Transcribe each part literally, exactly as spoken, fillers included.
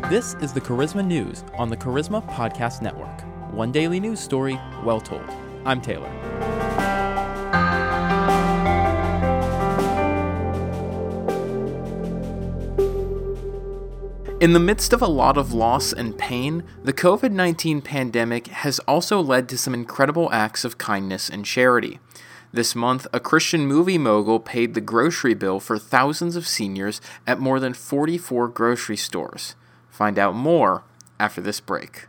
This is the Charisma News on the Charisma Podcast Network. One daily news story, well told. I'm Taylor. In the midst of a lot of loss and pain, the covid nineteen pandemic has also led to some incredible acts of kindness and charity. This month, a Christian movie mogul paid the grocery bill for thousands of seniors at more than forty-four grocery stores. Find out more after this break.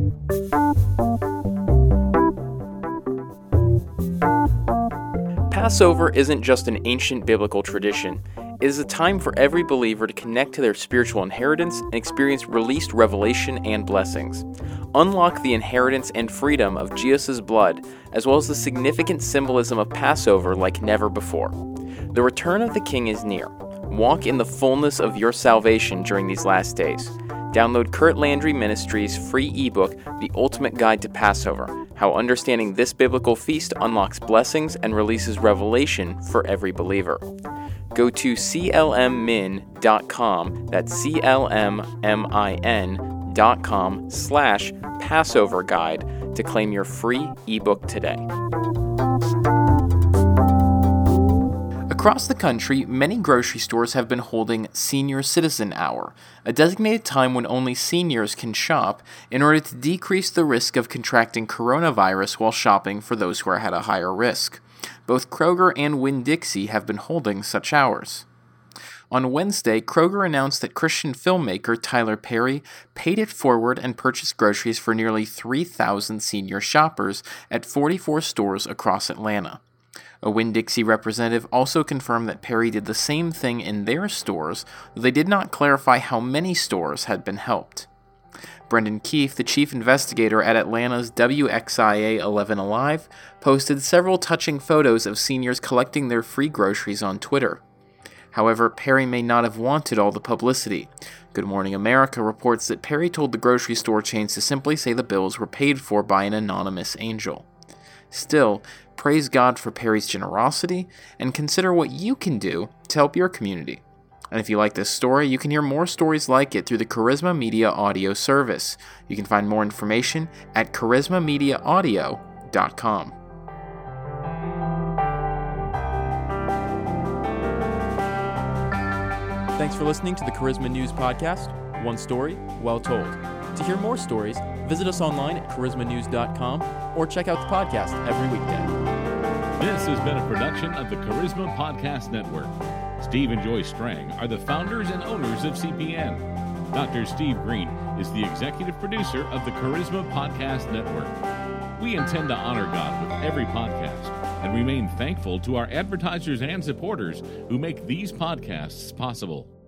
Passover isn't just an ancient biblical tradition. It is a time for every believer to connect to their spiritual inheritance and experience released revelation and blessings. Unlock the inheritance and freedom of Jesus' blood, as well as the significant symbolism of Passover like never before. The return of the King is near. Walk in the fullness of your salvation during these last days. Download Kurt Landry Ministries' free ebook, The Ultimate Guide to Passover, how understanding this biblical feast unlocks blessings and releases revelation for every believer. Go to c l m min dot com, that's C L M M I N dot com slash Passover Guide to claim your free ebook today. Across the country, many grocery stores have been holding Senior Citizen Hour, a designated time when only seniors can shop in order to decrease the risk of contracting coronavirus while shopping for those who are at a higher risk. Both Kroger and Winn-Dixie have been holding such hours. On Wednesday, Kroger announced that Christian filmmaker Tyler Perry paid it forward and purchased groceries for nearly three thousand senior shoppers at forty-four stores across Atlanta. A Winn-Dixie representative also confirmed that Perry did the same thing in their stores, though they did not clarify how many stores had been helped. Brendan Keefe, the chief investigator at Atlanta's W X I A eleven Alive, posted several touching photos of seniors collecting their free groceries on Twitter. However, Perry may not have wanted all the publicity. Good Morning America reports that Perry told the grocery store chains to simply say the bills were paid for by an anonymous angel. Still, praise God for Perry's generosity, and consider what you can do to help your community. And if you like this story, you can hear more stories like it through the Charisma Media audio service. You can find more information at charisma media audio dot com. Thanks for listening to the Charisma News Podcast. One story, well told. To hear more stories, visit us online at charisma news dot com or check out the podcast every weekday. This has been a production of the Charisma Podcast Network. Steve and Joy Strang are the founders and owners of C P N. Doctor Steve Green is the executive producer of the Charisma Podcast Network. We intend to honor God with every podcast and remain thankful to our advertisers and supporters who make these podcasts possible.